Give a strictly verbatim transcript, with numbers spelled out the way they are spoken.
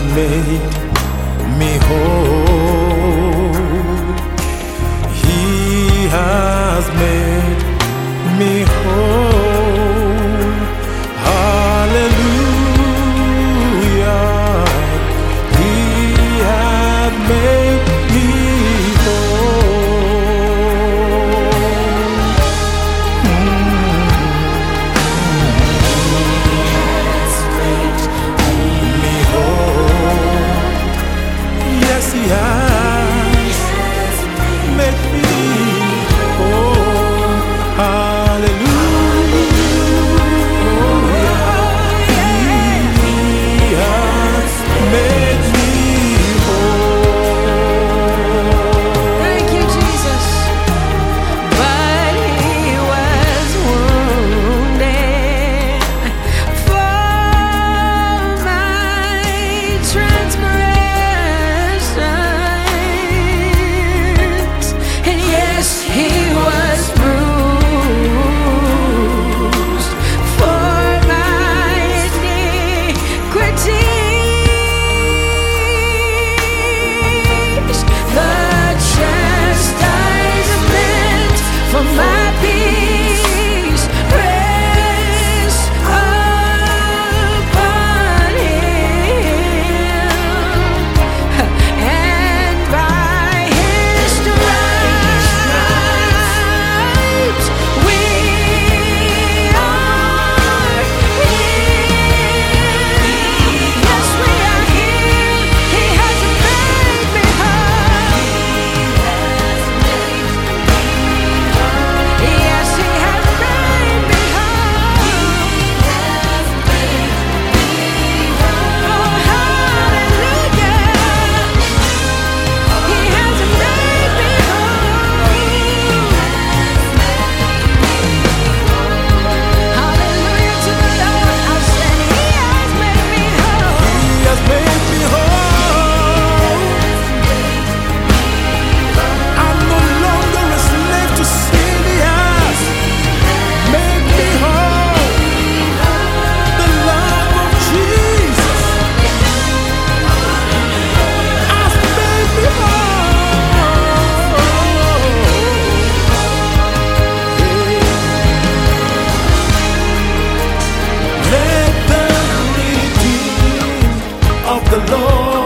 made me whole. He has made me whole. Hallelujah. He has made me whole. Me whole. Yes, he has made me whole. Hallelujah. He has made me whole. Thank you, Jesus. But he was wounded for my transgressions, and yes, he was bruised for my iniquities. The chastisement for my peace rests upon him, and by his stripes we are healed. Yes, we are healed. He has made me whole. Yes, he has made me whole. Oh, hallelujah. He has made me whole. Hallelujah to the Lord. I said he has made me whole. He has made me whole. I'm no longer a slave to sin. He has made me whole. The love of Jesus has made me whole. Let the redeemed of the Lord